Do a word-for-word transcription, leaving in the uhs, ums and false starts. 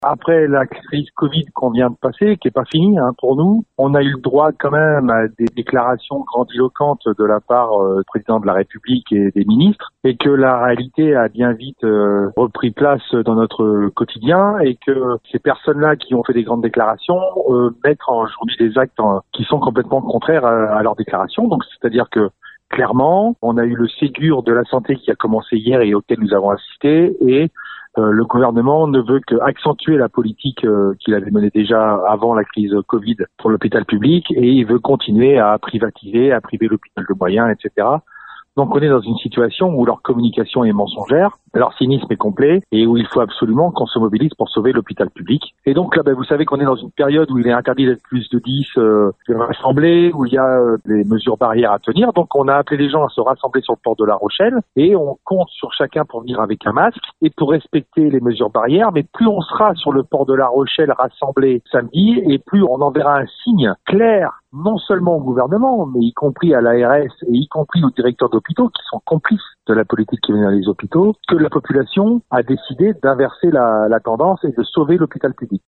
Après la crise Covid qu'on vient de passer, qui est pas finie hein, pour nous, on a eu le droit quand même à des déclarations grandiloquentes de la part euh, du président de la République et des ministres, et que la réalité a bien vite euh, repris place dans notre quotidien, et que ces personnes-là qui ont fait des grandes déclarations euh, mettent aujourd'hui des actes en, qui sont complètement contraires à, à leurs déclarations. Donc c'est-à-dire que clairement, on a eu le Ségur de la santé qui a commencé hier et auquel nous avons assisté, et Euh, le gouvernement ne veut qu'accentuer la politique euh, qu'il avait menée déjà avant la crise Covid pour l'hôpital public, et il veut continuer à privatiser, à priver l'hôpital de moyens, et cetera. Donc on est dans une situation où leur communication est mensongère, leur cynisme est complet, et où il faut absolument qu'on se mobilise pour sauver l'hôpital public. Et donc là, ben, vous savez qu'on est dans une période où il est interdit d'être plus de dix euh, rassemblés, où il y a euh, des mesures barrières à tenir. Donc on a appelé les gens à se rassembler sur le port de La Rochelle, et on compte sur chacun pour venir avec un masque et pour respecter les mesures barrières. Mais plus on sera sur le port de La Rochelle rassemblés samedi, et plus on enverra un signe clair, non seulement au gouvernement, mais y compris à l'A R S et y compris aux directeurs d'hôpitaux qui sont complices de la politique qui vient dans les hôpitaux, que la population a décidé d'inverser la, la tendance et de sauver l'hôpital public.